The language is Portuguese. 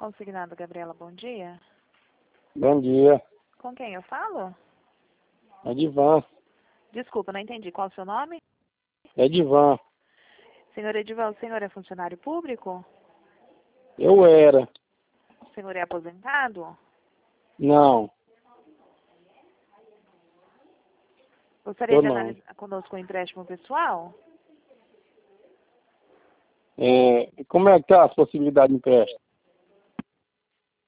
Consignado Gabriela, bom dia. Bom dia. Com quem eu falo? Edivan. Desculpa, não entendi. Qual o seu nome? Edivan. Senhor Edivan, o senhor é funcionário público? Eu era. O senhor é aposentado? Não. Gostaria Eu de não. analisar conosco o empréstimo pessoal? Como é que tá as possibilidades de empréstimo?